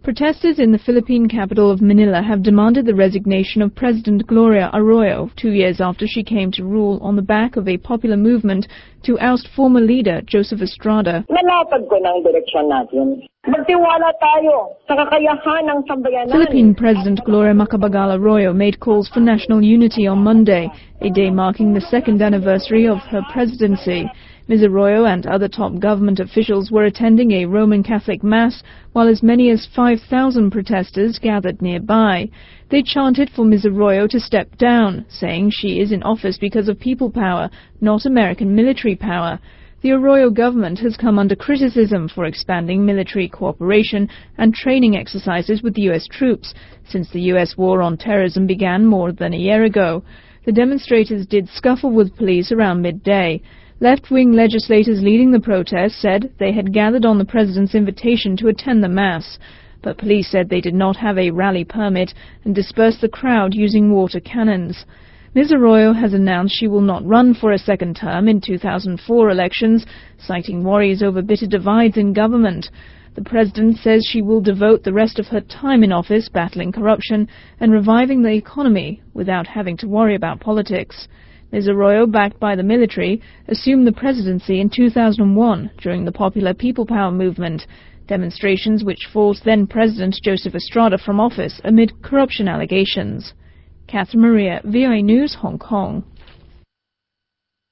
Protesters in the Philippine capital of Manila have demanded the resignation of President Gloria Arroyo 2 years after she came to rule on the back of a popular movement to oust former leader Joseph Estrada. Nalatag ko ng direksyon natin. Magtiwala tayo sa kakayahan ng sambayanan. Philippine President Gloria Macapagal Arroyo made calls for national unity on Monday, a day marking the second anniversary of her presidency. Ms. Arroyo and other top government officials were attending a Roman Catholic Mass, while as many as 5,000 protesters gathered nearby. They chanted for Ms. Arroyo to step down, saying she is in office because of people power, not American military power. The Arroyo government has come under criticism for expanding military cooperation and training exercises with U.S. troops since the U.S. war on terrorism began more than a year ago. The demonstrators did scuffle with police around midday. Left-wing legislators leading the protest said they had gathered on the president's invitation to attend the mass, but police said they did not have a rally permit and dispersed the crowd using water cannons. Ms. Arroyo has announced she will not run for a second term in 2004 elections, citing worries over bitter divides in government. The president says she will devote the rest of her time in office battling corruption and reviving the economy without having to worry about politics. Ms. Arroyo, backed by the military, assumed the presidency in 2001 during the popular People Power movement, demonstrations which forced then-President Joseph Estrada from office amid corruption allegations. Catherine Maria, VOA News, Hong Kong.